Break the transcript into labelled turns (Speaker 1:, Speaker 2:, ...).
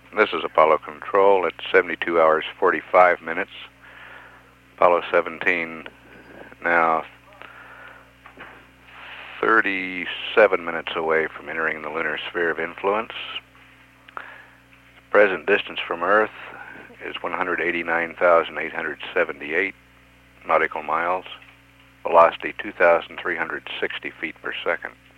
Speaker 1: This is Apollo Control at 72 hours 45 minutes. Apollo 17 now 37 minutes away from entering the lunar sphere of influence. Present distance from Earth is 189,878 nautical miles. Velocity 2,360 feet per second.